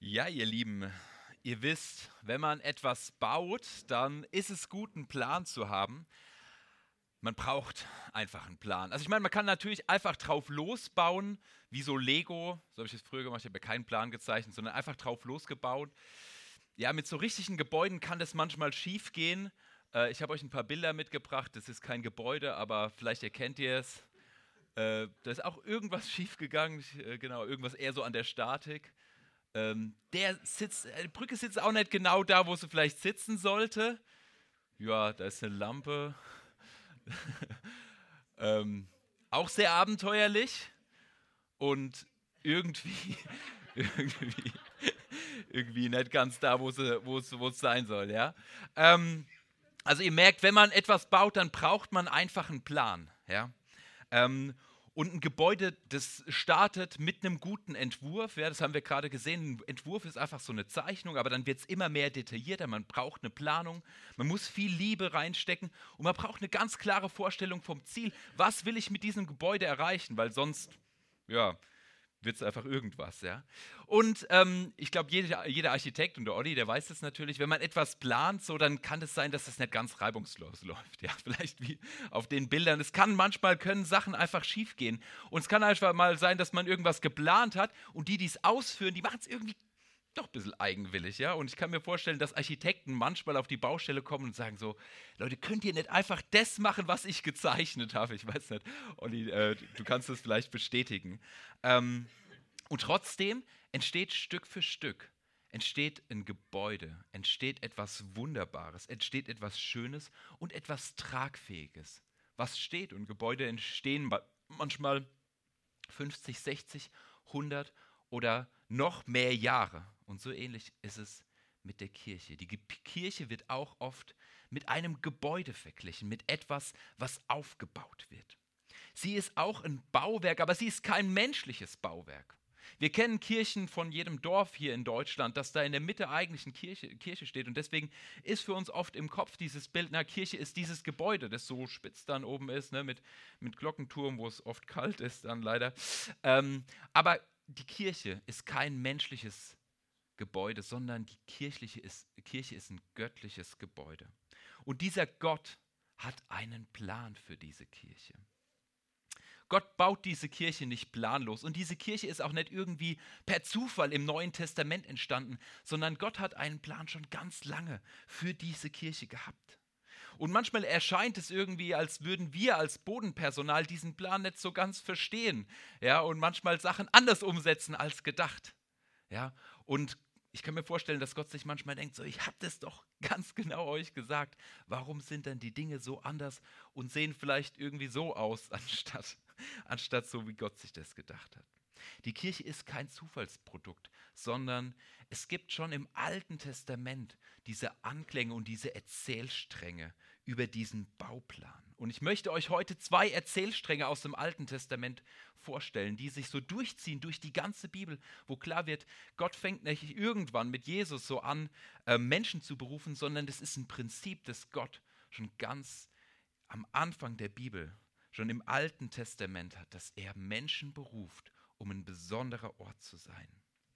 Ja, ihr Lieben, ihr wisst, wenn man etwas baut, dann ist es gut, einen Plan zu haben. Man braucht einfach einen Plan. Also ich meine, man kann natürlich einfach drauf losbauen, wie so Lego. So habe ich es früher gemacht, ich habe ja keinen Plan gezeichnet, sondern einfach drauf losgebaut. Ja, mit so richtigen Gebäuden kann das manchmal schief gehen. Ich habe euch ein paar Bilder mitgebracht. Das ist kein Gebäude, aber vielleicht erkennt ihr es. Da ist auch irgendwas schief gegangen, genau, irgendwas eher so an der Statik. Die Brücke sitzt auch nicht genau da, wo sie vielleicht sitzen sollte. Ja, da ist eine Lampe. ähm, Auch sehr abenteuerlich und irgendwie, irgendwie, irgendwie nicht ganz da, wo es sein soll, ja. Also ihr merkt, wenn man etwas baut, dann braucht man einfach einen Plan, ja. Ähm, und ein Gebäude, das startet mit einem guten Entwurf. Ja, das haben wir gerade gesehen. Ein Entwurf ist einfach so eine Zeichnung, aber dann wird es immer mehr detaillierter. Man braucht eine Planung, man muss viel Liebe reinstecken und man braucht eine ganz klare Vorstellung vom Ziel. Was will ich mit diesem Gebäude erreichen? Weil sonst, ja, wird es einfach irgendwas, ja. Und ich glaube, jeder Architekt und der Olli, der weiß das natürlich, wenn man etwas plant, so, dann kann es sein, dass das nicht ganz reibungslos läuft, ja. Vielleicht wie auf den Bildern. Manchmal können Sachen einfach schief gehen. Und es kann einfach mal sein, dass man irgendwas geplant hat und die es ausführen, die machen es irgendwie doch ein bisschen eigenwillig, ja. Und ich kann mir vorstellen, dass Architekten manchmal auf die Baustelle kommen und sagen so, Leute, könnt ihr nicht einfach das machen, was ich gezeichnet habe? Ich weiß nicht, Olli, du kannst das vielleicht bestätigen. Ähm, und trotzdem entsteht Stück für Stück, entsteht ein Gebäude, entsteht etwas Wunderbares, entsteht etwas Schönes und etwas Tragfähiges. Was steht? Und Gebäude entstehen manchmal 50, 60, 100 oder noch mehr Jahre. Und so ähnlich ist es mit der Kirche. Die Kirche wird auch oft mit einem Gebäude verglichen, mit etwas, was aufgebaut wird. Sie ist auch ein Bauwerk, aber sie ist kein menschliches Bauwerk. Wir kennen Kirchen von jedem Dorf hier in Deutschland, dass da in der Mitte eigentlich eine Kirche steht. Und deswegen ist für uns oft im Kopf dieses Bild, na, Kirche ist dieses Gebäude, das so spitz dann oben ist, ne, mit Glockenturm, wo es oft kalt ist dann leider. Aber die Kirche ist kein menschliches Gebäude, sondern die Kirche ist ein göttliches Gebäude. Und dieser Gott hat einen Plan für diese Kirche. Gott baut diese Kirche nicht planlos. Und diese Kirche ist auch nicht irgendwie per Zufall im Neuen Testament entstanden, sondern Gott hat einen Plan schon ganz lange für diese Kirche gehabt. Und manchmal erscheint es irgendwie, als würden wir als Bodenpersonal diesen Plan nicht so ganz verstehen. Ja, und manchmal Sachen anders umsetzen als gedacht. Ja, und ich kann mir vorstellen, dass Gott sich manchmal denkt, so, ich habe das doch ganz genau euch gesagt. Warum sind denn die Dinge so anders und sehen vielleicht irgendwie so aus, anstatt so, wie Gott sich das gedacht hat? Die Kirche ist kein Zufallsprodukt, sondern es gibt schon im Alten Testament diese Anklänge und diese Erzählstränge über diesen Bauplan. Und ich möchte euch heute zwei Erzählstränge aus dem Alten Testament vorstellen, die sich so durchziehen durch die ganze Bibel, wo klar wird, Gott fängt nicht irgendwann mit Jesus so an, Menschen zu berufen, sondern das ist ein Prinzip, das Gott schon ganz am Anfang der Bibel, schon im Alten Testament hat, dass er Menschen beruft, um ein besonderer Ort zu sein.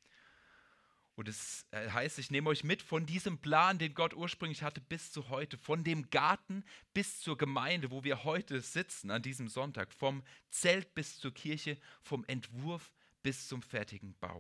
Und es heißt, ich nehme euch mit von diesem Plan, den Gott ursprünglich hatte, bis zu heute, von dem Garten bis zur Gemeinde, wo wir heute sitzen an diesem Sonntag, vom Zelt bis zur Kirche, vom Entwurf bis zum fertigen Bau.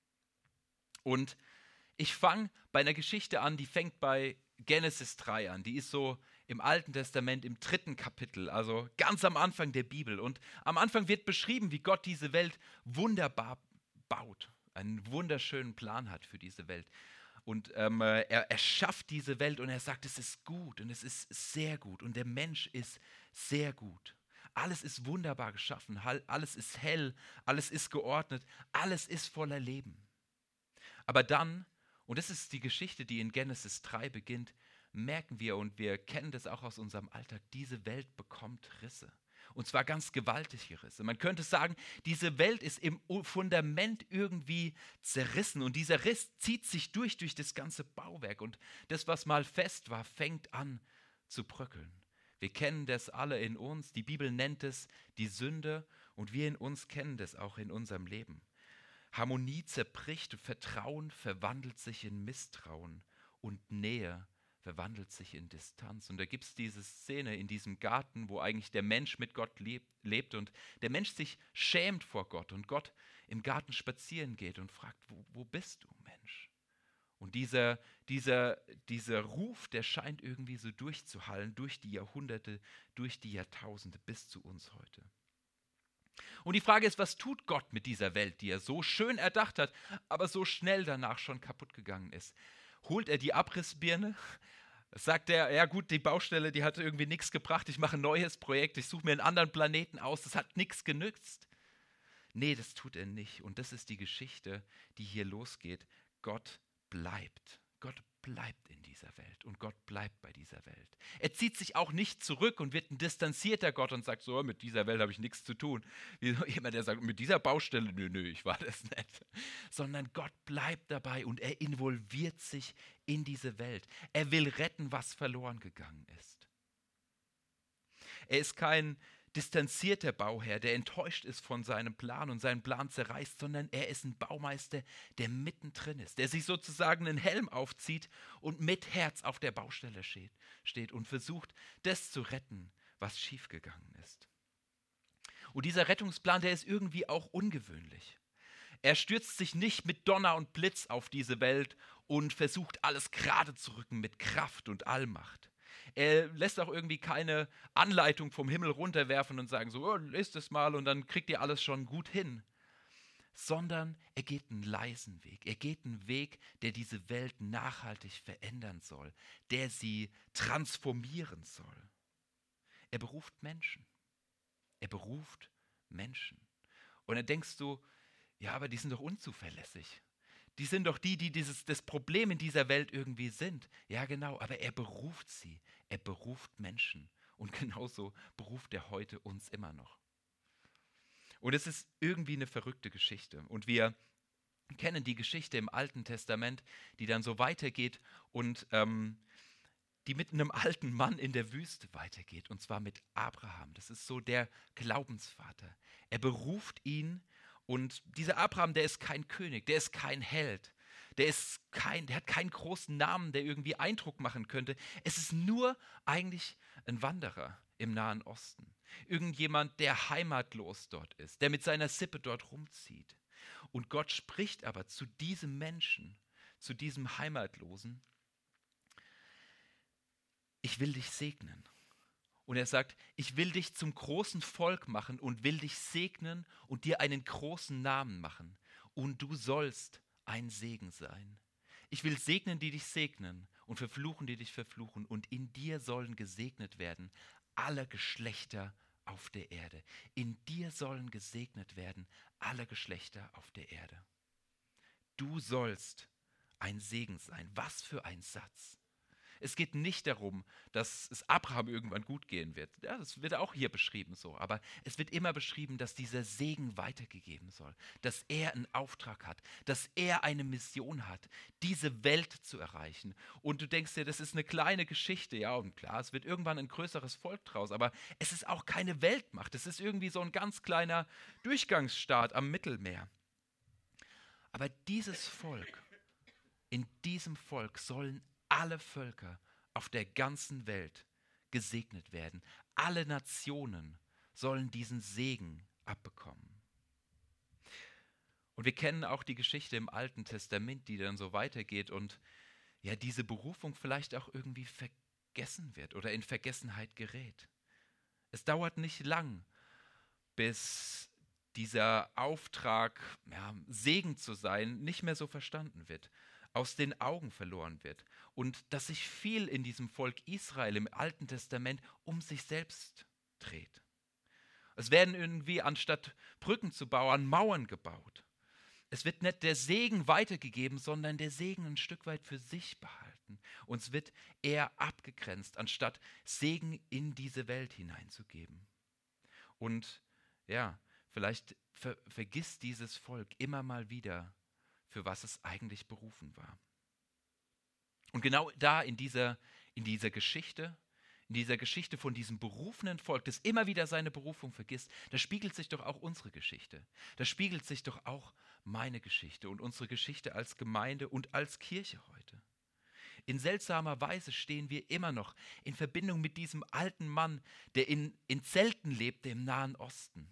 Und ich fange bei einer Geschichte an, die fängt bei Genesis 3 an. Die ist so im Alten Testament im 3. Kapitel, also ganz am Anfang der Bibel. Und am Anfang wird beschrieben, wie Gott diese Welt wunderbar baut, einen wunderschönen Plan hat für diese Welt. Und er schafft diese Welt und er sagt, es ist gut und es ist sehr gut und der Mensch ist sehr gut. Alles ist wunderbar geschaffen, alles ist hell, alles ist geordnet, alles ist voller Leben. Aber dann, und das ist die Geschichte, die in Genesis 3 beginnt, merken wir, und wir kennen das auch aus unserem Alltag, diese Welt bekommt Risse. Und zwar ganz gewaltige Risse. Man könnte sagen, diese Welt ist im Fundament irgendwie zerrissen und dieser Riss zieht sich durch das ganze Bauwerk. Und das, was mal fest war, fängt an zu bröckeln. Wir kennen das alle in uns. Die Bibel nennt es die Sünde und wir in uns kennen das auch in unserem Leben. Harmonie zerbricht, Vertrauen verwandelt sich in Misstrauen und Nähe verwandelt sich in Distanz. Und da gibt es diese Szene in diesem Garten, wo eigentlich der Mensch mit Gott lebt und der Mensch sich schämt vor Gott und Gott im Garten spazieren geht und fragt, wo bist du, Mensch? Und dieser Ruf, der scheint irgendwie so durchzuhallen durch die Jahrhunderte, durch die Jahrtausende bis zu uns heute. Und die Frage ist, was tut Gott mit dieser Welt, die er so schön erdacht hat, aber so schnell danach schon kaputt gegangen ist? Holt er die Abrissbirne? Sagt er, ja gut, die Baustelle, die hat irgendwie nichts gebracht, ich mache ein neues Projekt, ich suche mir einen anderen Planeten aus, das hat nichts genützt. Nee, das tut er nicht. Und das ist die Geschichte, die hier losgeht. Gott bleibt. Gott bleibt in dieser Welt und Gott bleibt bei dieser Welt. Er zieht sich auch nicht zurück und wird ein distanzierter Gott und sagt so, mit dieser Welt habe ich nichts zu tun. Wie jemand, der sagt, mit dieser Baustelle, nö, ich war das nicht. Sondern Gott bleibt dabei und er involviert sich in diese Welt. Er will retten, was verloren gegangen ist. Er ist kein distanzierter Bauherr, der enttäuscht ist von seinem Plan und seinen Plan zerreißt, sondern er ist ein Baumeister, der mittendrin ist, der sich sozusagen einen Helm aufzieht und mit Herz auf der Baustelle steht und versucht, das zu retten, was schiefgegangen ist. Und dieser Rettungsplan, der ist irgendwie auch ungewöhnlich. Er stürzt sich nicht mit Donner und Blitz auf diese Welt und versucht, alles gerade zu rücken mit Kraft und Allmacht. Er lässt auch irgendwie keine Anleitung vom Himmel runterwerfen und sagen so, oh, lest es mal und dann kriegt ihr alles schon gut hin. Sondern er geht einen leisen Weg. Er geht einen Weg, der diese Welt nachhaltig verändern soll, der sie transformieren soll. Er beruft Menschen. Er beruft Menschen. Und dann denkst du, ja, aber die sind doch unzuverlässig. Die sind doch die das Problem in dieser Welt irgendwie sind. Ja, genau, aber er beruft sie. Er beruft Menschen. Und genauso beruft er heute uns immer noch. Und es ist irgendwie eine verrückte Geschichte. Und wir kennen die Geschichte im Alten Testament, die dann so weitergeht und die mit einem alten Mann in der Wüste weitergeht. Und zwar mit Abraham. Das ist so der Glaubensvater. Er beruft ihn. Und dieser Abraham, der ist kein König, der ist kein Held, der hat keinen großen Namen, der irgendwie Eindruck machen könnte. Es ist nur eigentlich ein Wanderer im Nahen Osten. Irgendjemand, der heimatlos dort ist, der mit seiner Sippe dort rumzieht. Und Gott spricht aber zu diesem Menschen, zu diesem Heimatlosen, ich will dich segnen. Und er sagt, ich will dich zum großen Volk machen und will dich segnen und dir einen großen Namen machen. Und du sollst ein Segen sein. Ich will segnen, die dich segnen und verfluchen, die dich verfluchen. Und in dir sollen gesegnet werden alle Geschlechter auf der Erde. In dir sollen gesegnet werden alle Geschlechter auf der Erde. Du sollst ein Segen sein. Was für ein Satz. Es geht nicht darum, dass es Abraham irgendwann gut gehen wird. Ja, das wird auch hier beschrieben so. Aber es wird immer beschrieben, dass dieser Segen weitergegeben soll. Dass er einen Auftrag hat. Dass er eine Mission hat, diese Welt zu erreichen. Und du denkst dir, das ist eine kleine Geschichte. Ja, und klar, es wird irgendwann ein größeres Volk draus. Aber es ist auch keine Weltmacht. Es ist irgendwie so ein ganz kleiner Durchgangsstaat am Mittelmeer. Aber dieses Volk, in diesem Volk sollen alle Völker auf der ganzen Welt gesegnet werden. Alle Nationen sollen diesen Segen abbekommen. Und wir kennen auch die Geschichte im Alten Testament, die dann so weitergeht und ja, diese Berufung vielleicht auch irgendwie vergessen wird oder in Vergessenheit gerät. Es dauert nicht lang, bis dieser Auftrag, ja, Segen zu sein, nicht mehr so verstanden wird, aus den Augen verloren wird und dass sich viel in diesem Volk Israel im Alten Testament um sich selbst dreht. Es werden irgendwie anstatt Brücken zu bauen, Mauern gebaut. Es wird nicht der Segen weitergegeben, sondern der Segen ein Stück weit für sich behalten. Und es wird eher abgegrenzt, anstatt Segen in diese Welt hineinzugeben. Und ja, vielleicht vergisst dieses Volk immer mal wieder, für was es eigentlich berufen war. Und genau da in dieser Geschichte, in dieser Geschichte von diesem berufenen Volk, das immer wieder seine Berufung vergisst, da spiegelt sich doch auch unsere Geschichte. Da spiegelt sich doch auch meine Geschichte und unsere Geschichte als Gemeinde und als Kirche heute. In seltsamer Weise stehen wir immer noch in Verbindung mit diesem alten Mann, der in Zelten lebte im Nahen Osten.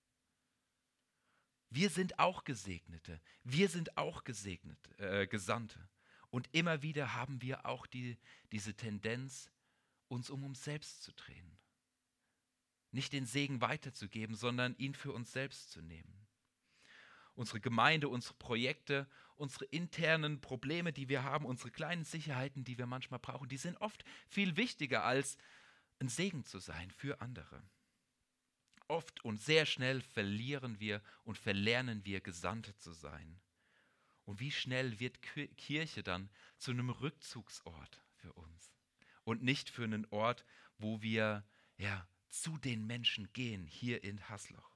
Wir sind auch Gesegnete, wir sind auch Gesandte. Und immer wieder haben wir auch diese Tendenz, uns um uns selbst zu drehen. Nicht den Segen weiterzugeben, sondern ihn für uns selbst zu nehmen. Unsere Gemeinde, unsere Projekte, unsere internen Probleme, die wir haben, unsere kleinen Sicherheiten, die wir manchmal brauchen, die sind oft viel wichtiger als ein Segen zu sein für andere. Oft und sehr schnell verlieren wir und verlernen wir, Gesandte zu sein. Und wie schnell wird Kirche dann zu einem Rückzugsort für uns und nicht für einen Ort, wo wir zu den Menschen gehen, hier in Hasloch.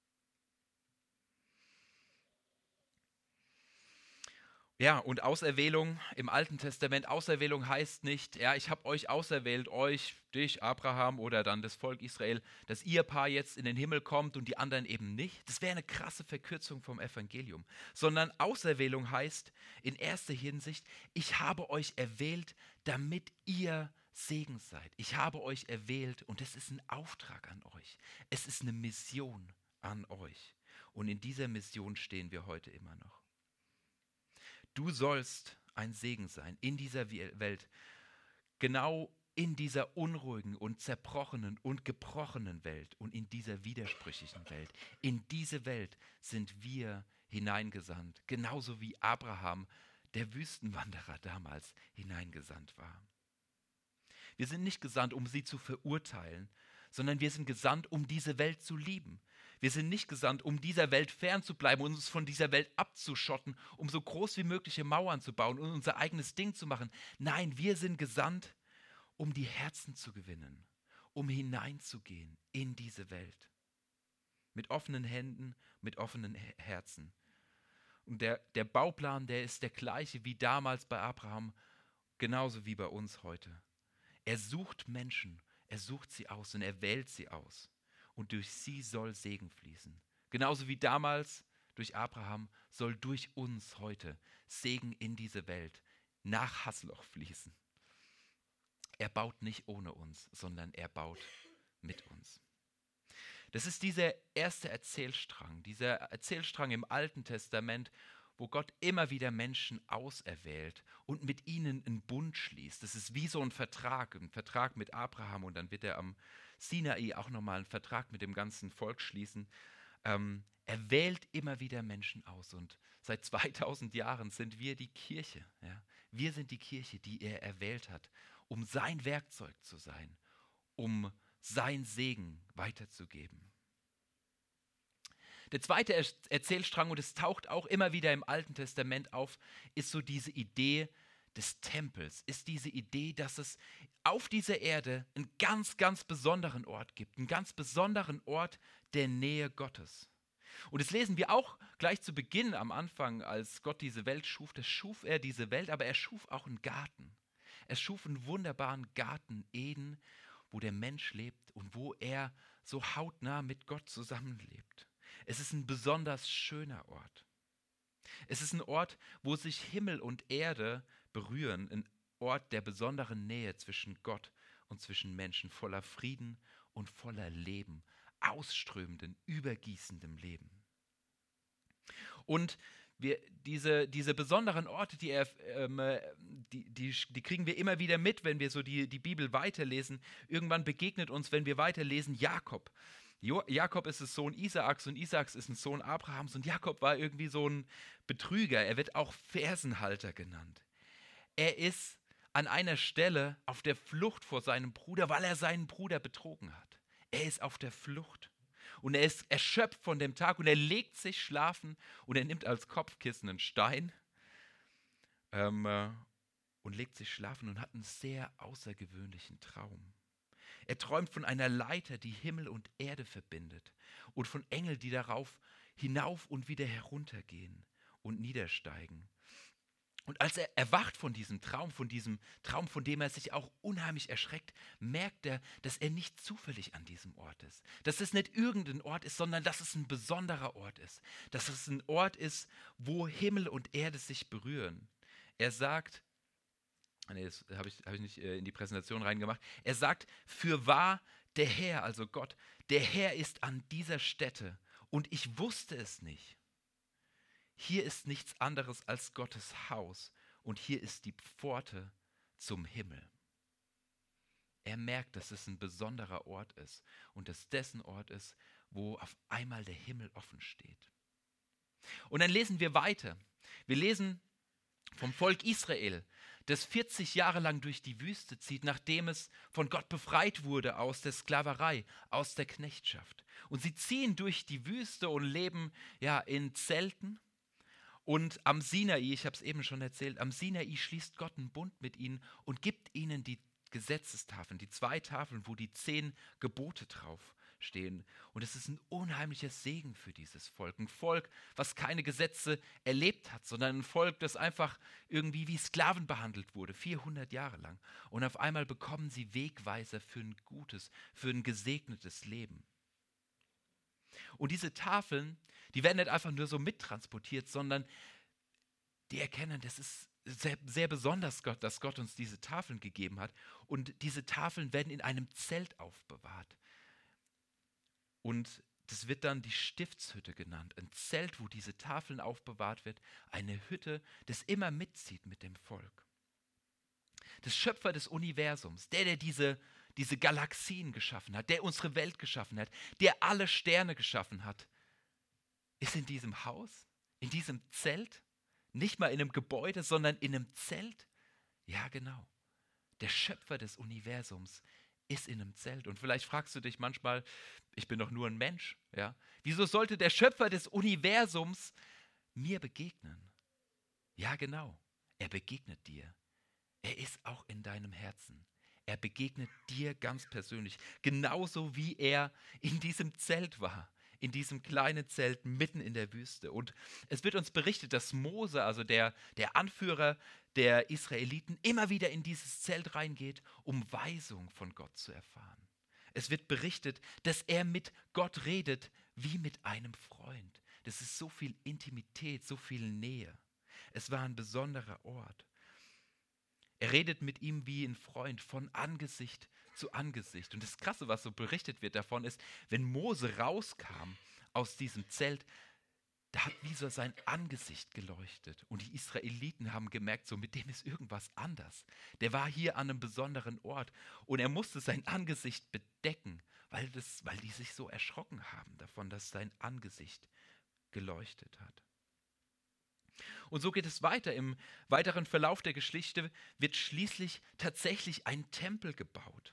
Ja, und Auserwählung im Alten Testament, Auserwählung heißt nicht, ich habe euch auserwählt, euch, dich, Abraham oder dann das Volk Israel, dass ihr Paar jetzt in den Himmel kommt und die anderen eben nicht. Das wäre eine krasse Verkürzung vom Evangelium. Sondern Auserwählung heißt in erster Hinsicht, ich habe euch erwählt, damit ihr Segen seid. Ich habe euch erwählt und es ist ein Auftrag an euch. Es ist eine Mission an euch. Und in dieser Mission stehen wir heute immer noch. Du sollst ein Segen sein in dieser Welt, genau in dieser unruhigen und zerbrochenen und gebrochenen Welt und in dieser widersprüchlichen Welt. In diese Welt sind wir hineingesandt, genauso wie Abraham, der Wüstenwanderer damals, hineingesandt war. Wir sind nicht gesandt, um sie zu verurteilen, sondern wir sind gesandt, um diese Welt zu lieben. Wir sind nicht gesandt, um dieser Welt fernzubleiben und uns von dieser Welt abzuschotten, um so groß wie mögliche Mauern zu bauen und unser eigenes Ding zu machen. Nein, wir sind gesandt, um die Herzen zu gewinnen, um hineinzugehen in diese Welt. Mit offenen Händen, mit offenen Herzen. Und der Bauplan, der ist der gleiche wie damals bei Abraham, genauso wie bei uns heute. Er sucht Menschen, er sucht sie aus und er wählt sie aus. Und durch sie soll Segen fließen. Genauso wie damals durch Abraham soll durch uns heute Segen in diese Welt nach Hasloch fließen. Er baut nicht ohne uns, sondern er baut mit uns. Das ist dieser erste dieser Erzählstrang im Alten Testament, wo Gott immer wieder Menschen auserwählt und mit ihnen einen Bund schließt. Das ist wie so ein Vertrag mit Abraham und dann wird er am Sinai auch nochmal einen Vertrag mit dem ganzen Volk schließen. Er wählt immer wieder Menschen aus und seit 2000 Jahren sind wir die Kirche. Ja? Wir sind die Kirche, die er erwählt hat, um sein Werkzeug zu sein, um sein Segen weiterzugeben. Der zweite Erzählstrang, und es taucht auch immer wieder im Alten Testament auf, ist so diese Idee des Tempels, ist diese Idee, dass es auf dieser Erde einen ganz, ganz besonderen Ort gibt, einen ganz besonderen Ort der Nähe Gottes. Und das lesen wir auch gleich zu Beginn am Anfang, als Gott diese Welt schuf, da schuf er diese Welt, aber er schuf auch einen Garten. Er schuf einen wunderbaren Garten Eden, wo der Mensch lebt und wo er so hautnah mit Gott zusammenlebt. Es ist ein besonders schöner Ort. Es ist ein Ort, wo sich Himmel und Erde berühren, ein Ort der besonderen Nähe zwischen Gott und zwischen Menschen, voller Frieden und voller Leben, ausströmendem, übergießendem Leben. Und diese besonderen Orte, die kriegen wir immer wieder mit, wenn wir so die Bibel weiterlesen. Irgendwann begegnet uns, wenn wir weiterlesen, Jakob. Jakob ist ein Sohn Isaaks und Isaaks ist ein Sohn Abrahams und Jakob war irgendwie so ein Betrüger. Er wird auch Fersenhalter genannt. Er ist an einer Stelle auf der Flucht vor seinem Bruder, weil er seinen Bruder betrogen hat. Er ist auf der Flucht. Und er ist erschöpft von dem Tag und er legt sich schlafen und er nimmt als Kopfkissen einen Stein und legt sich schlafen und hat einen sehr außergewöhnlichen Traum. Er träumt von einer Leiter, die Himmel und Erde verbindet und von Engeln, die darauf hinauf und wieder heruntergehen und niedersteigen. Und als er erwacht von diesem Traum, von dem er sich auch unheimlich erschreckt, merkt er, dass er nicht zufällig an diesem Ort ist. Dass es nicht irgendein Ort ist, sondern dass es ein besonderer Ort ist. Dass es ein Ort ist, wo Himmel und Erde sich berühren. Er sagt, nee, das hab ich nicht in die Präsentation reingemacht, er sagt, fürwahr der Herr, also Gott, der Herr ist an dieser Stätte und ich wusste es nicht. Hier ist nichts anderes als Gottes Haus und hier ist die Pforte zum Himmel. Er merkt, dass es ein besonderer Ort ist und dass dessen Ort ist, wo auf einmal der Himmel offen steht. Und dann lesen wir weiter. Wir lesen vom Volk Israel, das 40 Jahre lang durch die Wüste zieht, nachdem es von Gott befreit wurde aus der Sklaverei, aus der Knechtschaft. Und sie ziehen durch die Wüste und leben ja in Zelten. Und am Sinai, ich habe es eben schon erzählt, am Sinai schließt Gott einen Bund mit ihnen und gibt ihnen die Gesetzestafeln, die 2 Tafeln, wo die 10 Gebote drauf stehen. Und es ist ein unheimlicher Segen für dieses Volk. Ein Volk, was keine Gesetze erlebt hat, sondern ein Volk, das einfach irgendwie wie Sklaven behandelt wurde, 400 Jahre lang. Und auf einmal bekommen sie Wegweiser für ein gutes, für ein gesegnetes Leben. Und diese Tafeln, die werden nicht einfach nur so mittransportiert, sondern die erkennen, das ist sehr, sehr besonders, dass Gott uns diese Tafeln gegeben hat. Und diese Tafeln werden in einem Zelt aufbewahrt. Und das wird dann die Stiftshütte genannt. Ein Zelt, wo diese Tafeln aufbewahrt wird. Eine Hütte, das immer mitzieht mit dem Volk. Das Schöpfer des Universums, der diese Galaxien geschaffen hat, der unsere Welt geschaffen hat, der alle Sterne geschaffen hat, ist in diesem Haus, in diesem Zelt, nicht mal in einem Gebäude, sondern in einem Zelt. Ja, genau. Der Schöpfer des Universums ist in einem Zelt. Und vielleicht fragst du dich manchmal, ich bin doch nur ein Mensch, ja? Wieso sollte der Schöpfer des Universums mir begegnen? Ja, genau. Er begegnet dir. Er ist auch in deinem Herzen. Er begegnet dir ganz persönlich, genauso wie er in diesem Zelt war, in diesem kleinen Zelt mitten in der Wüste. Und es wird uns berichtet, dass Mose, also der Anführer der Israeliten, immer wieder in dieses Zelt reingeht, um Weisung von Gott zu erfahren. Es wird berichtet, dass er mit Gott redet wie mit einem Freund. Das ist so viel Intimität, so viel Nähe. Es war ein besonderer Ort. Er redet mit ihm wie ein Freund von Angesicht zu Angesicht. Und das Krasse, was so berichtet wird davon, ist, wenn Mose rauskam aus diesem Zelt, da hat wie so sein Angesicht geleuchtet. Und die Israeliten haben gemerkt, so mit dem ist irgendwas anders. Der war hier an einem besonderen Ort und er musste sein Angesicht bedecken, weil die sich so erschrocken haben davon, dass sein Angesicht geleuchtet hat. Und so geht es weiter. Im weiteren Verlauf der Geschichte wird schließlich tatsächlich ein Tempel gebaut.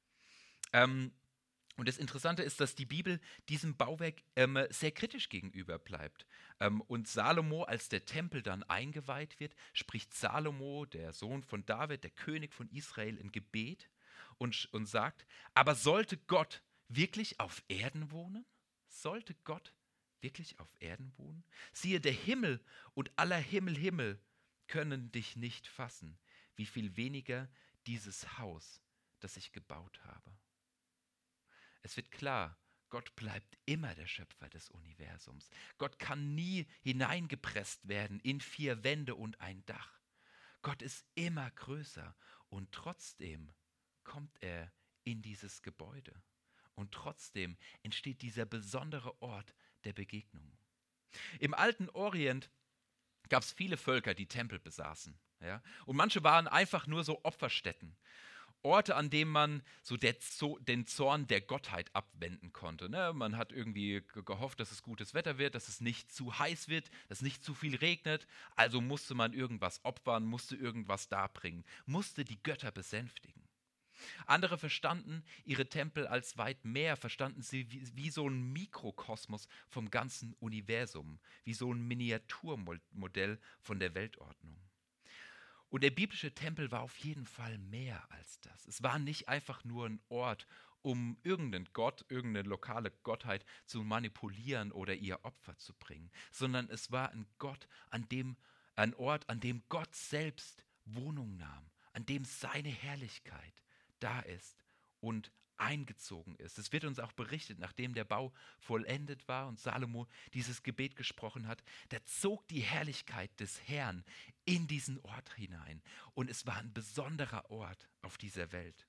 Und das Interessante ist, dass die Bibel diesem Bauwerk sehr kritisch gegenüber bleibt. Und Salomo, als der Tempel dann eingeweiht wird, spricht Salomo, der Sohn von David, der König von Israel, ein Gebet und sagt, aber sollte Gott wirklich auf Erden wohnen? Sollte Gott wirklich auf Erden wohnen? Siehe, der Himmel und aller Himmel können dich nicht fassen, wie viel weniger dieses Haus, das ich gebaut habe. Es wird klar, Gott bleibt immer der Schöpfer des Universums. Gott kann nie hineingepresst werden in 4 Wände und ein Dach. Gott ist immer größer und trotzdem kommt er in dieses Gebäude. Und trotzdem entsteht dieser besondere Ort der Begegnung. Im alten Orient gab es viele Völker, die Tempel besaßen. Ja? Und manche waren einfach nur so Opferstätten. Orte, an denen man so den Zorn der Gottheit abwenden konnte. Ne? Man hat irgendwie gehofft, dass es gutes Wetter wird, dass es nicht zu heiß wird, dass nicht zu viel regnet. Also musste man irgendwas opfern, musste irgendwas darbringen, musste die Götter besänftigen. Andere verstanden ihre Tempel als weit mehr, verstanden sie wie so ein Mikrokosmos vom ganzen Universum, wie so ein Miniaturmodell von der Weltordnung. Und der biblische Tempel war auf jeden Fall mehr als das. Es war nicht einfach nur ein Ort, um irgendeinen Gott, irgendeine lokale Gottheit zu manipulieren oder ihr Opfer zu bringen, sondern es war ein Ort, an dem Ein Ort, an dem Gott selbst Wohnung nahm, an dem seine Herrlichkeit da ist und eingezogen ist. Es wird uns auch berichtet, nachdem der Bau vollendet war und Salomo dieses Gebet gesprochen hat, da zog die Herrlichkeit des Herrn in diesen Ort hinein. Und es war ein besonderer Ort auf dieser Welt.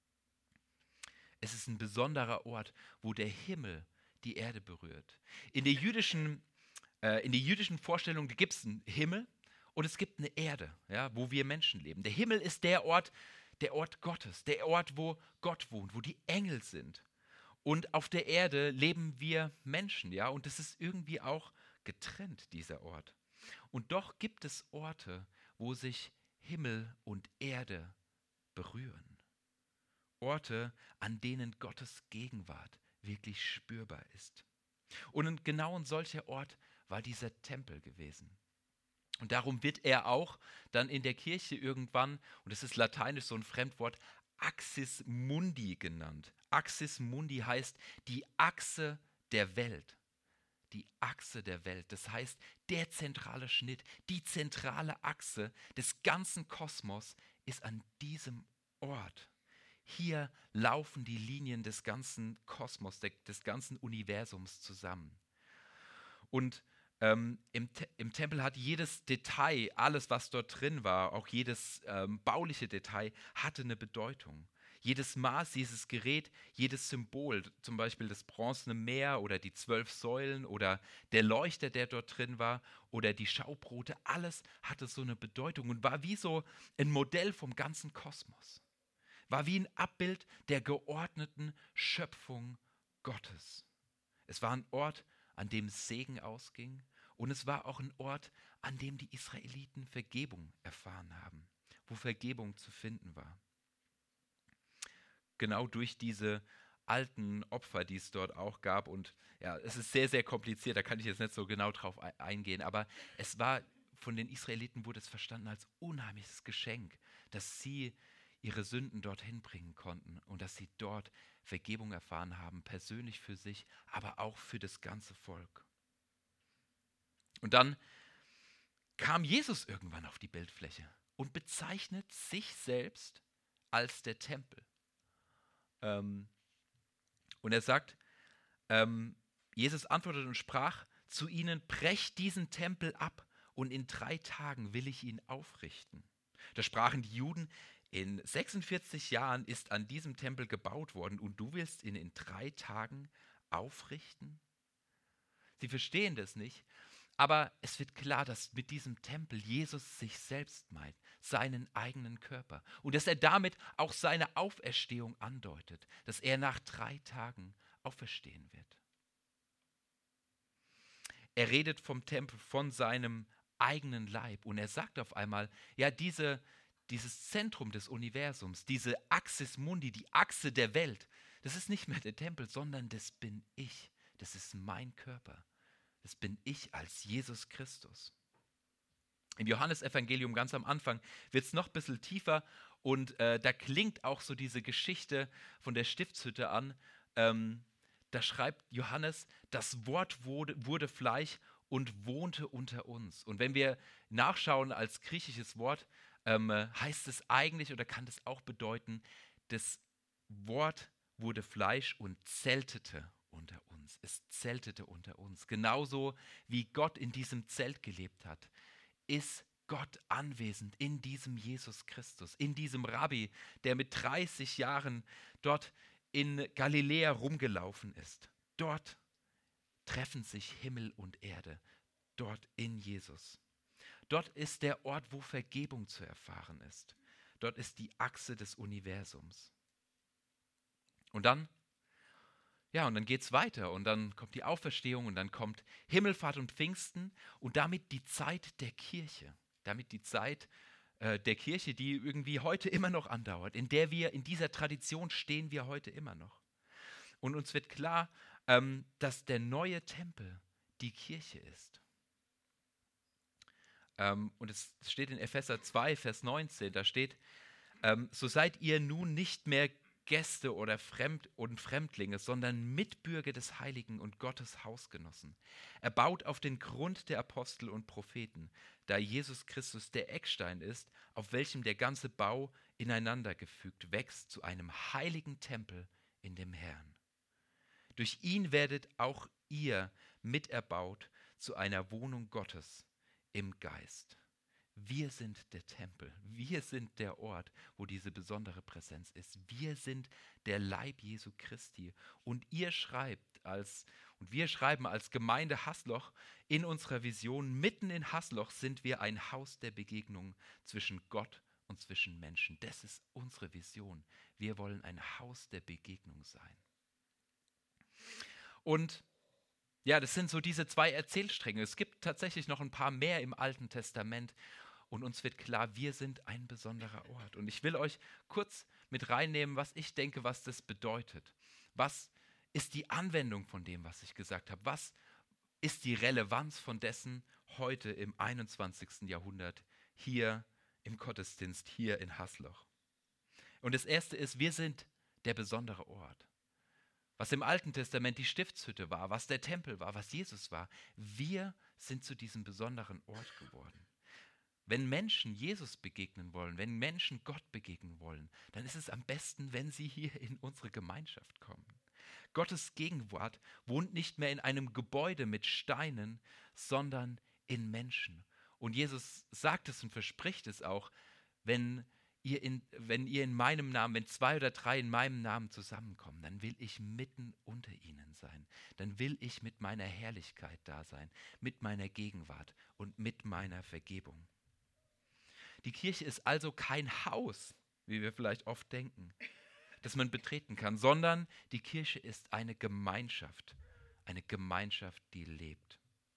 Es ist ein besonderer Ort, wo der Himmel die Erde berührt. In der jüdischen Vorstellung gibt es einen Himmel und es gibt eine Erde, ja, wo wir Menschen leben. Der Himmel ist der Ort Gottes, der Ort, wo Gott wohnt, wo die Engel sind. Und auf der Erde leben wir Menschen, ja, und es ist irgendwie auch getrennt, dieser Ort. Und doch gibt es Orte, wo sich Himmel und Erde berühren. Orte, an denen Gottes Gegenwart wirklich spürbar ist. Und genau ein solcher Ort war dieser Tempel gewesen. Und darum wird er auch dann in der Kirche irgendwann, und das ist lateinisch so ein Fremdwort, Axis Mundi genannt. Axis Mundi heißt die Achse der Welt. Die Achse der Welt. Das heißt, der zentrale Schnitt, die zentrale Achse des ganzen Kosmos ist an diesem Ort. Hier laufen die Linien des ganzen Kosmos, des ganzen Universums zusammen. Und im Tempel hat jedes Detail, alles was dort drin war, auch jedes bauliche Detail, hatte eine Bedeutung. Jedes Maß, dieses Gerät, jedes Symbol, zum Beispiel das bronzene Meer oder die 12 Säulen oder der Leuchter, der dort drin war oder die Schaubrote, alles hatte so eine Bedeutung und war wie so ein Modell vom ganzen Kosmos. War wie ein Abbild der geordneten Schöpfung Gottes. Es war ein Ort, an dem Segen ausging und es war auch ein Ort, an dem die Israeliten Vergebung erfahren haben, wo Vergebung zu finden war. Genau durch diese alten Opfer, die es dort auch gab und ja, es ist sehr, sehr kompliziert, da kann ich jetzt nicht so genau drauf eingehen, aber es war, von den Israeliten wurde es verstanden als unheimliches Geschenk, dass sie ihre Sünden dorthin bringen konnten und dass sie dort Vergebung erfahren haben, persönlich für sich, aber auch für das ganze Volk. Und dann kam Jesus irgendwann auf die Bildfläche und bezeichnet sich selbst als der Tempel. Und er sagt, Jesus antwortete und sprach zu ihnen, brecht diesen Tempel ab und in 3 Tagen will ich ihn aufrichten. Da sprachen die Juden, in 46 Jahren ist an diesem Tempel gebaut worden und du willst ihn in 3 Tagen aufrichten? Sie verstehen das nicht, aber es wird klar, dass mit diesem Tempel Jesus sich selbst meint, seinen eigenen Körper. Und dass er damit auch seine Auferstehung andeutet, dass er nach 3 Tagen auferstehen wird. Er redet vom Tempel, von seinem eigenen Leib und er sagt auf einmal, ja, dieses Zentrum des Universums, diese Axis Mundi, die Achse der Welt, das ist nicht mehr der Tempel, sondern das bin ich, das ist mein Körper. Das bin ich als Jesus Christus. Im Johannesevangelium ganz am Anfang wird es noch ein bisschen tiefer und da klingt auch so diese Geschichte von der Stiftshütte an. Da schreibt Johannes, das Wort wurde Fleisch und wohnte unter uns. Und wenn wir nachschauen als griechisches Wort, heißt es eigentlich oder kann das auch bedeuten, das Wort wurde Fleisch und zeltete unter uns. Es zeltete unter uns. Genauso wie Gott in diesem Zelt gelebt hat, ist Gott anwesend in diesem Jesus Christus, in diesem Rabbi, der mit 30 Jahren dort in Galiläa rumgelaufen ist. Dort treffen sich Himmel und Erde, dort in Jesus. Dort ist der Ort, wo Vergebung zu erfahren ist. Dort ist die Achse des Universums. Und dann geht es weiter und dann kommt die Auferstehung und dann kommt Himmelfahrt und Pfingsten und damit die Zeit der Kirche. Damit die Zeit der Kirche, die irgendwie heute immer noch andauert, in dieser Tradition stehen wir heute immer noch. Und uns wird klar, dass der neue Tempel die Kirche ist. Und es steht in Epheser 2, Vers 19, da steht, so seid ihr nun nicht mehr Gäste oder Fremdlinge, sondern Mitbürger des Heiligen und Gottes Hausgenossen. Er baut auf den Grund der Apostel und Propheten, da Jesus Christus der Eckstein ist, auf welchem der ganze Bau ineinandergefügt wächst zu einem heiligen Tempel in dem Herrn. Durch ihn werdet auch ihr miterbaut zu einer Wohnung Gottes im Geist. Wir sind der Tempel, wir sind der Ort, wo diese besondere Präsenz ist. Wir sind der Leib Jesu Christi und wir schreiben als Gemeinde Hasloch in unserer Vision, mitten in Hasloch sind wir ein Haus der Begegnung zwischen Gott und zwischen Menschen. Das ist unsere Vision. Wir wollen ein Haus der Begegnung sein. Und ja, das sind so diese zwei Erzählstränge. Es gibt tatsächlich noch ein paar mehr im Alten Testament. Und uns wird klar, wir sind ein besonderer Ort. Und ich will euch kurz mit reinnehmen, was ich denke, was das bedeutet. Was ist die Anwendung von dem, was ich gesagt habe? Was ist die Relevanz von dessen heute im 21. Jahrhundert hier im Gottesdienst, hier in Hasloch? Und das Erste ist, wir sind der besondere Ort. Was im Alten Testament die Stiftshütte war, was der Tempel war, was Jesus war. Wir sind zu diesem besonderen Ort geworden. Wenn Menschen Jesus begegnen wollen, wenn Menschen Gott begegnen wollen, dann ist es am besten, wenn sie hier in unsere Gemeinschaft kommen. Gottes Gegenwart wohnt nicht mehr in einem Gebäude mit Steinen, sondern in Menschen. Und Jesus sagt es und verspricht es auch, wenn ihr in meinem Namen, wenn 2 oder 3 in meinem Namen zusammenkommen, dann will ich mitten unter ihnen sein. Dann will ich mit meiner Herrlichkeit da sein, mit meiner Gegenwart und mit meiner Vergebung. Die Kirche ist also kein Haus, wie wir vielleicht oft denken, das man betreten kann, sondern die Kirche ist eine Gemeinschaft, die lebt.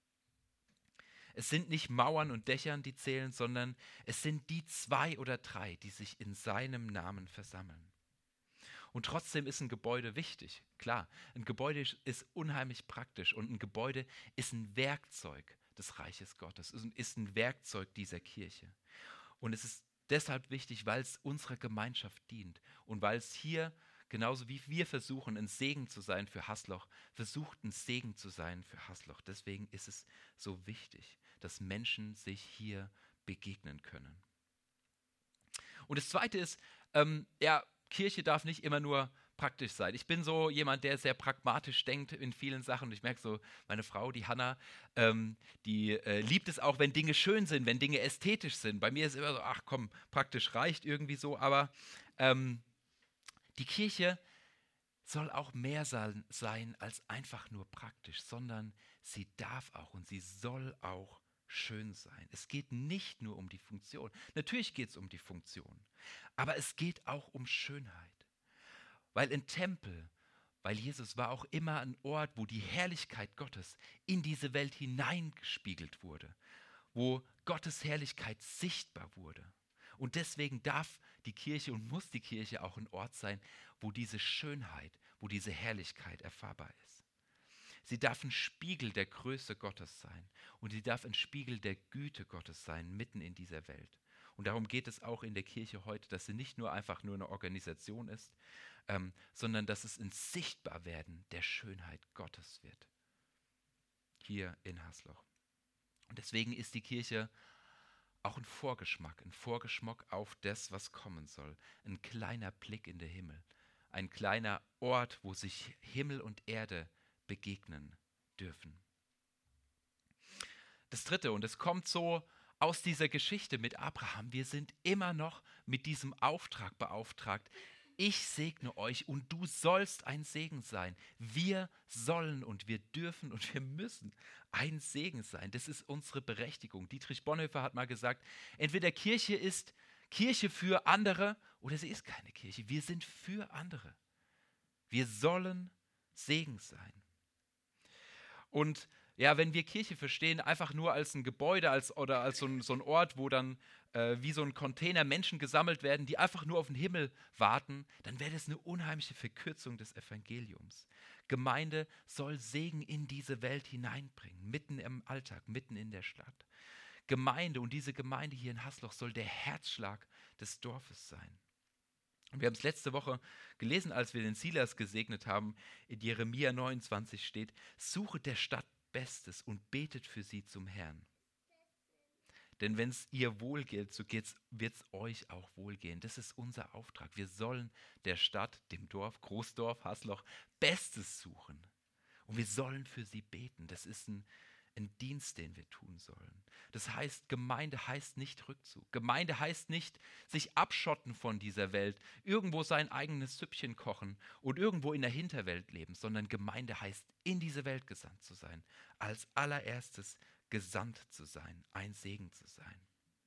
Es sind nicht Mauern und Dächern, die zählen, sondern es sind die 2 oder 3, die sich in seinem Namen versammeln. Und trotzdem ist ein Gebäude wichtig. Klar, ein Gebäude ist unheimlich praktisch und ein Gebäude ist ein Werkzeug des Reiches Gottes, ist ein Werkzeug dieser Kirche. Und es ist deshalb wichtig, weil es unserer Gemeinschaft dient und weil es hier, genauso wie wir versuchen, ein Segen zu sein für Hasloch, versucht ein Segen zu sein für Hasloch. Deswegen ist es so wichtig, dass Menschen sich hier begegnen können. Und das Zweite ist, Kirche darf nicht immer nur praktisch sein. Ich bin so jemand, der sehr pragmatisch denkt in vielen Sachen. Und ich merke so, meine Frau, die Hanna, die liebt es auch, wenn Dinge schön sind, wenn Dinge ästhetisch sind. Bei mir ist immer so, ach komm, praktisch reicht irgendwie so. Aber die Kirche soll auch mehr sein als einfach nur praktisch, sondern sie darf auch und sie soll auch schön sein. Es geht nicht nur um die Funktion. Natürlich geht es um die Funktion, aber es geht auch um Schönheit. Weil ein Tempel, weil Jesus war auch immer ein Ort, wo die Herrlichkeit Gottes in diese Welt hineingespiegelt wurde, wo Gottes Herrlichkeit sichtbar wurde. Und deswegen darf die Kirche und muss die Kirche auch ein Ort sein, wo diese Schönheit, wo diese Herrlichkeit erfahrbar ist. Sie darf ein Spiegel der Größe Gottes sein und sie darf ein Spiegel der Güte Gottes sein, mitten in dieser Welt. Und darum geht es auch in der Kirche heute, dass sie nicht nur einfach nur eine Organisation ist, sondern dass es ein Sichtbarwerden der Schönheit Gottes wird. Hier in Hasloch. Und deswegen ist die Kirche auch ein Vorgeschmack auf das, was kommen soll. Ein kleiner Blick in den Himmel. Ein kleiner Ort, wo sich Himmel und Erde begegnen dürfen. Das Dritte, und es kommt so aus dieser Geschichte mit Abraham, wir sind immer noch mit diesem Auftrag beauftragt. Ich segne euch und du sollst ein Segen sein. Wir sollen und wir dürfen und wir müssen ein Segen sein. Das ist unsere Berechtigung. Dietrich Bonhoeffer hat mal gesagt, entweder Kirche ist Kirche für andere oder sie ist keine Kirche. Wir sind für andere. Wir sollen Segen sein. Und ja, wenn wir Kirche verstehen, einfach nur als ein Gebäude oder als so ein Ort, wo dann wie so ein Container Menschen gesammelt werden, die einfach nur auf den Himmel warten, dann wäre das eine unheimliche Verkürzung des Evangeliums. Gemeinde soll Segen in diese Welt hineinbringen, mitten im Alltag, mitten in der Stadt. Gemeinde und diese Gemeinde hier in Hasloch soll der Herzschlag des Dorfes sein. Wir haben es letzte Woche gelesen, als wir den Silas gesegnet haben. In Jeremia 29 steht: Suchet der Stadt Bestes und betet für sie zum Herrn. Denn wenn es ihr wohlgeht, so wird es euch auch wohlgehen. Das ist unser Auftrag. Wir sollen der Stadt, dem Dorf, Großdorf, Hasloch, Bestes suchen. Und wir sollen für sie beten. Das ist ein Dienst, den wir tun sollen. Das heißt, Gemeinde heißt nicht Rückzug. Gemeinde heißt nicht sich abschotten von dieser Welt, irgendwo sein eigenes Süppchen kochen und irgendwo in der Hinterwelt leben, sondern Gemeinde heißt, in diese Welt gesandt zu sein. Als allererstes gesandt zu sein, ein Segen zu sein.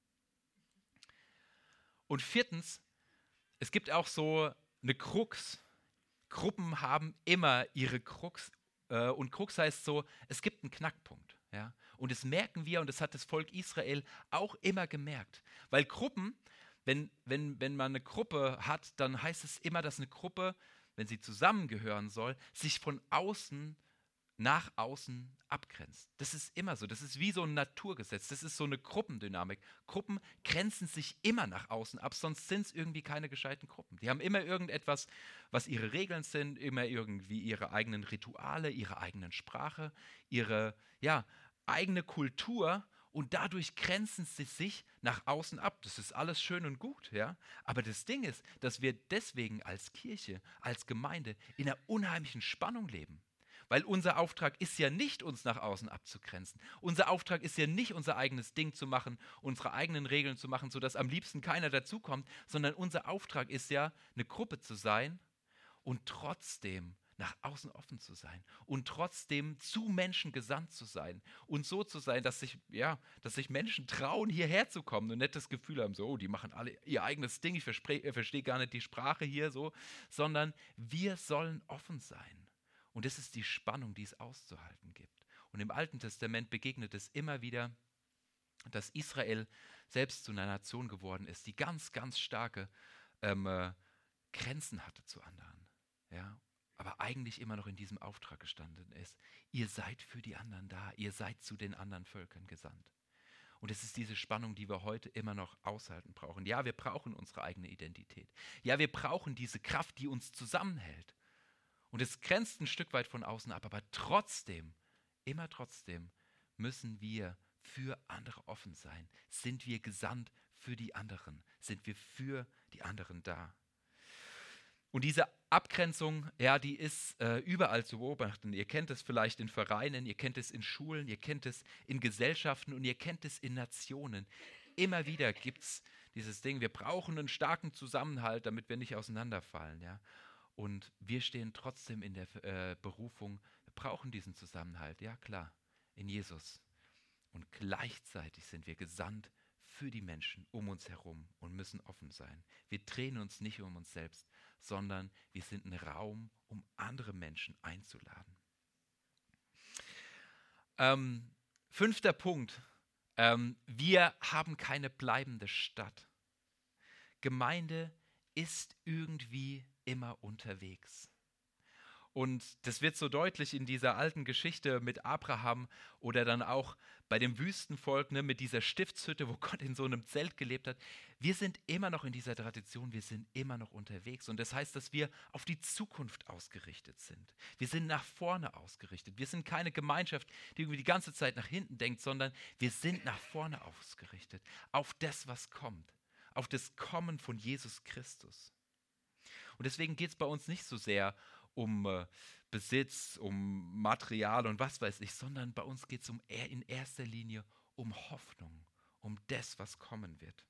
Und viertens, es gibt auch so eine Krux. Gruppen haben immer ihre Krux. Und Krux heißt so, es gibt einen Knackpunkt. Ja? Und das merken wir, und das hat das Volk Israel auch immer gemerkt. Weil Gruppen, wenn man eine Gruppe hat, dann heißt es immer, dass eine Gruppe, wenn sie zusammengehören soll, sich von außen nach außen abgrenzt. Das ist immer so. Das ist wie so ein Naturgesetz. Das ist so eine Gruppendynamik. Gruppen grenzen sich immer nach außen ab, sonst sind es irgendwie keine gescheiten Gruppen. Die haben immer irgendetwas, was ihre Regeln sind, immer irgendwie ihre eigenen Rituale, ihre eigenen Sprache, ihre eigene Kultur, und dadurch grenzen sie sich nach außen ab. Das ist alles schön und gut, ja. Aber das Ding ist, dass wir deswegen als Kirche, als Gemeinde in einer unheimlichen Spannung leben. Weil unser Auftrag ist ja nicht, uns nach außen abzugrenzen. Unser Auftrag ist ja nicht, unser eigenes Ding zu machen, unsere eigenen Regeln zu machen, sodass am liebsten keiner dazukommt, sondern unser Auftrag ist ja, eine Gruppe zu sein und trotzdem nach außen offen zu sein und trotzdem zu Menschen gesandt zu sein und so zu sein, dass sich Menschen trauen, hierher zu kommen und nicht das Gefühl haben, so, die machen alle ihr eigenes Ding, ich verstehe gar nicht die Sprache hier so, sondern wir sollen offen sein. Und das ist die Spannung, die es auszuhalten gibt. Und im Alten Testament begegnet es immer wieder, dass Israel selbst zu einer Nation geworden ist, die ganz, ganz starke Grenzen hatte zu anderen. Ja? Aber eigentlich immer noch in diesem Auftrag gestanden ist. Ihr seid für die anderen da, ihr seid zu den anderen Völkern gesandt. Und es ist diese Spannung, die wir heute immer noch aushalten brauchen. Ja, wir brauchen unsere eigene Identität. Ja, wir brauchen diese Kraft, die uns zusammenhält. Und es grenzt ein Stück weit von außen ab, aber trotzdem, immer trotzdem, müssen wir für andere offen sein. Sind wir gesandt für die anderen? Sind wir für die anderen da? Und diese Abgrenzung, ja, die ist überall zu beobachten. Ihr kennt es vielleicht in Vereinen, ihr kennt es in Schulen, ihr kennt es in Gesellschaften und ihr kennt es in Nationen. Immer wieder gibt es dieses Ding, wir brauchen einen starken Zusammenhalt, damit wir nicht auseinanderfallen, ja. Und wir stehen trotzdem in der Berufung, wir brauchen diesen Zusammenhalt, ja klar, in Jesus. Und gleichzeitig sind wir gesandt für die Menschen um uns herum und müssen offen sein. Wir drehen uns nicht um uns selbst, sondern wir sind ein Raum, um andere Menschen einzuladen. 5. Punkt. Wir haben keine bleibende Stadt. Gemeinde ist irgendwie immer unterwegs. Und das wird so deutlich in dieser alten Geschichte mit Abraham oder dann auch bei dem Wüstenvolk, ne, mit dieser Stiftshütte, wo Gott in so einem Zelt gelebt hat. Wir sind immer noch in dieser Tradition, wir sind immer noch unterwegs. Und das heißt, dass wir auf die Zukunft ausgerichtet sind. Wir sind nach vorne ausgerichtet. Wir sind keine Gemeinschaft, die irgendwie die ganze Zeit nach hinten denkt, sondern wir sind nach vorne ausgerichtet. Auf das, was kommt. Auf das Kommen von Jesus Christus. Und deswegen geht es bei uns nicht so sehr um Besitz, um Material und was weiß ich, sondern bei uns geht es in erster Linie um Hoffnung, um das, was kommen wird.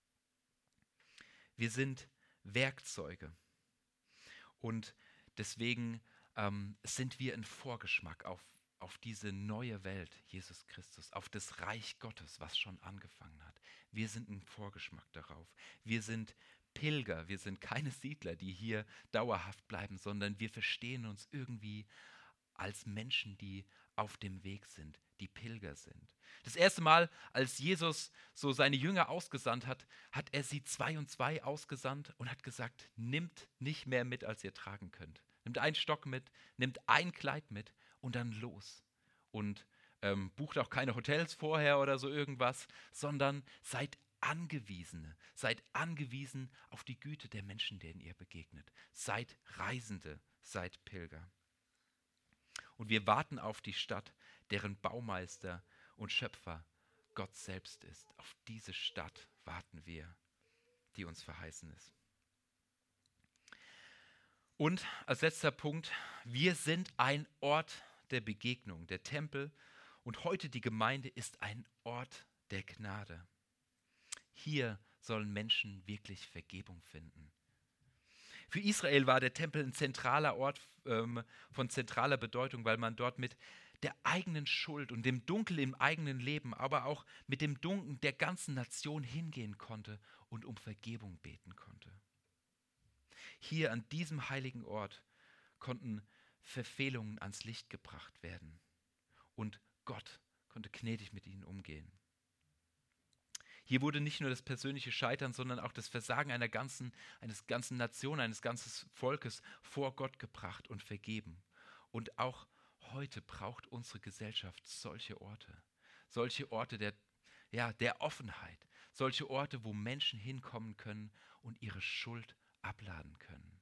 Wir sind Werkzeuge und deswegen sind wir ein Vorgeschmack auf diese neue Welt, Jesus Christus, auf das Reich Gottes, was schon angefangen hat. Wir sind ein Vorgeschmack darauf. Wir sind Pilger, wir sind keine Siedler, die hier dauerhaft bleiben, sondern wir verstehen uns irgendwie als Menschen, die auf dem Weg sind, die Pilger sind. Das erste Mal, als Jesus so seine Jünger ausgesandt hat, hat er sie 2 und 2 ausgesandt und hat gesagt, nimmt nicht mehr mit, als ihr tragen könnt. Nimmt einen Stock mit, nimmt ein Kleid mit und dann los. Und bucht auch keine Hotels vorher oder so irgendwas, sondern seid Angewiesene, seid angewiesen auf die Güte der Menschen, denen ihr begegnet. Seid Reisende, seid Pilger. Und wir warten auf die Stadt, deren Baumeister und Schöpfer Gott selbst ist. Auf diese Stadt warten wir, die uns verheißen ist. Und als letzter Punkt, wir sind ein Ort der Begegnung. Der Tempel und heute die Gemeinde ist ein Ort der Gnade. Hier sollen Menschen wirklich Vergebung finden. Für Israel war der Tempel ein zentraler Ort von zentraler Bedeutung, weil man dort mit der eigenen Schuld und dem Dunkel im eigenen Leben, aber auch mit dem Dunkel der ganzen Nation hingehen konnte und um Vergebung beten konnte. Hier an diesem heiligen Ort konnten Verfehlungen ans Licht gebracht werden und Gott konnte gnädig mit ihnen umgehen. Hier wurde nicht nur das persönliche Scheitern, sondern auch das Versagen eines ganzen Nation, eines ganzen Volkes vor Gott gebracht und vergeben. Und auch heute braucht unsere Gesellschaft solche Orte der Offenheit, solche Orte, wo Menschen hinkommen können und ihre Schuld abladen können.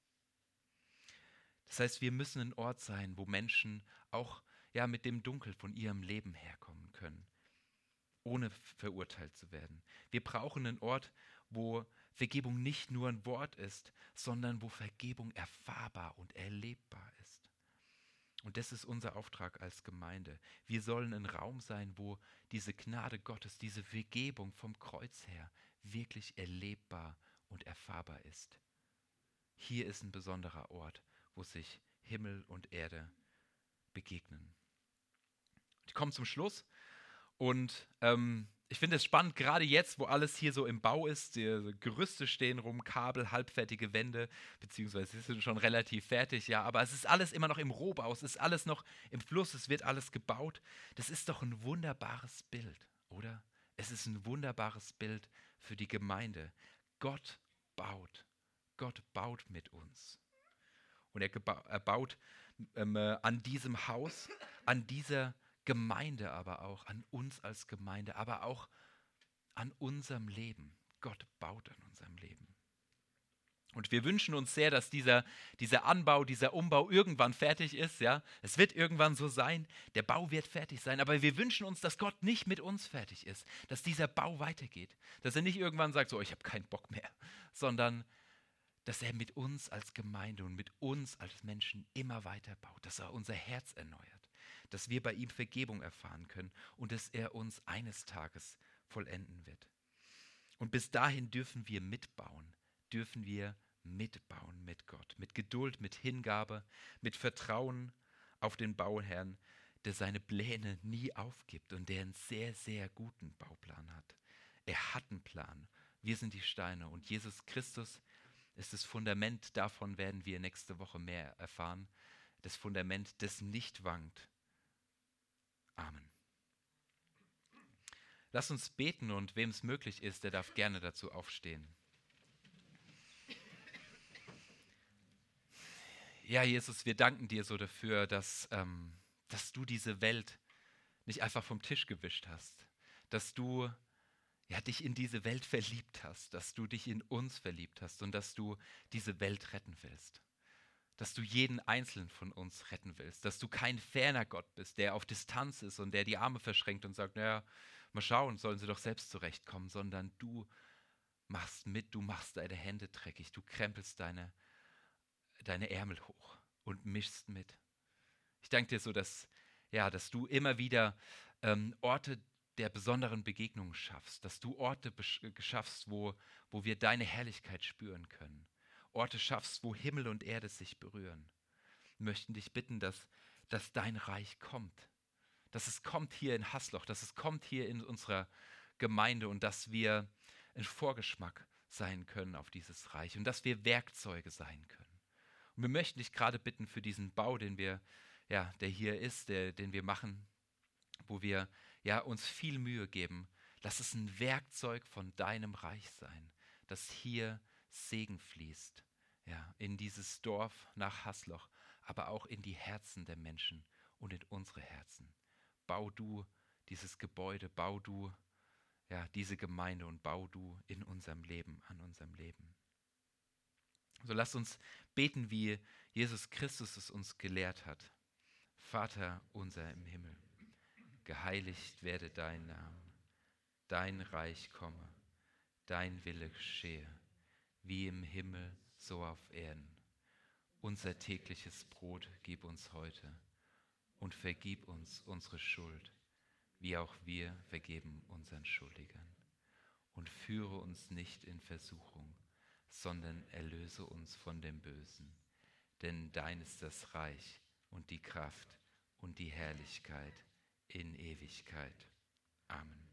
Das heißt, wir müssen ein Ort sein, wo Menschen auch mit dem Dunkel von ihrem Leben herkommen können, ohne verurteilt zu werden. Wir brauchen einen Ort, wo Vergebung nicht nur ein Wort ist, sondern wo Vergebung erfahrbar und erlebbar ist. Und das ist unser Auftrag als Gemeinde. Wir sollen ein Raum sein, wo diese Gnade Gottes, diese Vergebung vom Kreuz her wirklich erlebbar und erfahrbar ist. Hier ist ein besonderer Ort, wo sich Himmel und Erde begegnen. Ich komme zum Schluss und ich finde es spannend, gerade jetzt, wo alles hier so im Bau ist, die Gerüste stehen rum, Kabel, halbfertige Wände, beziehungsweise sie sind schon relativ fertig, ja, aber es ist alles immer noch im Rohbau, es ist alles noch im Fluss, es wird alles gebaut. Das ist doch ein wunderbares Bild, oder? Es ist ein wunderbares Bild für die Gemeinde. Gott baut mit uns. Und er baut an diesem Haus, an dieser Gemeinde aber auch, an uns als Gemeinde, aber auch an unserem Leben. Gott baut an unserem Leben. Und wir wünschen uns sehr, dass dieser Anbau, dieser Umbau irgendwann fertig ist. Ja? Es wird irgendwann so sein, der Bau wird fertig sein, aber wir wünschen uns, dass Gott nicht mit uns fertig ist, dass dieser Bau weitergeht, dass er nicht irgendwann sagt, so, ich habe keinen Bock mehr, sondern dass er mit uns als Gemeinde und mit uns als Menschen immer weiter baut, dass er unser Herz erneuert, dass wir bei ihm Vergebung erfahren können und dass er uns eines Tages vollenden wird. Und bis dahin dürfen wir mitbauen mit Gott, mit Geduld, mit Hingabe, mit Vertrauen auf den Bauherrn, der seine Pläne nie aufgibt und der einen sehr, sehr guten Bauplan hat. Er hat einen Plan. Wir sind die Steine und Jesus Christus ist das Fundament, davon werden wir nächste Woche mehr erfahren. Das Fundament, das nicht wankt. Amen. Lass uns beten und wem es möglich ist, der darf gerne dazu aufstehen. Ja, Jesus, wir danken dir so dafür, dass du diese Welt nicht einfach vom Tisch gewischt hast, dass du dich in diese Welt verliebt hast, dass du dich in uns verliebt hast und dass du diese Welt retten willst. Dass du jeden Einzelnen von uns retten willst, dass du kein ferner Gott bist, der auf Distanz ist und der die Arme verschränkt und sagt, naja, mal schauen, sollen sie doch selbst zurechtkommen, sondern du machst mit, du machst deine Hände dreckig, du krempelst deine Ärmel hoch und mischst mit. Ich danke dir so, dass du immer wieder Orte der besonderen Begegnungen schaffst, dass du Orte schaffst, wo wir deine Herrlichkeit spüren können. Orte schaffst, wo Himmel und Erde sich berühren. Wir möchten dich bitten, dass dein Reich kommt, dass es kommt hier in Hasloch, dass es kommt hier in unserer Gemeinde und dass wir ein Vorgeschmack sein können auf dieses Reich und dass wir Werkzeuge sein können. Und wir möchten dich gerade bitten für diesen Bau, der hier ist, den wir machen, wo wir uns viel Mühe geben. Lass es ein Werkzeug von deinem Reich sein, dass hier Segen fließt, in dieses Dorf nach Hasloch, aber auch in die Herzen der Menschen und in unsere Herzen. Bau du dieses Gebäude, bau du ja, diese Gemeinde und bau du in unserem Leben, an unserem Leben. So lasst uns beten, wie Jesus Christus es uns gelehrt hat. Vater unser im Himmel, geheiligt werde dein Name, dein Reich komme, dein Wille geschehe, wie im Himmel, so auf Erden. Unser tägliches Brot gib uns heute und vergib uns unsere Schuld, wie auch wir vergeben unseren Schuldigern. Und führe uns nicht in Versuchung, sondern erlöse uns von dem Bösen. Denn dein ist das Reich und die Kraft und die Herrlichkeit in Ewigkeit. Amen.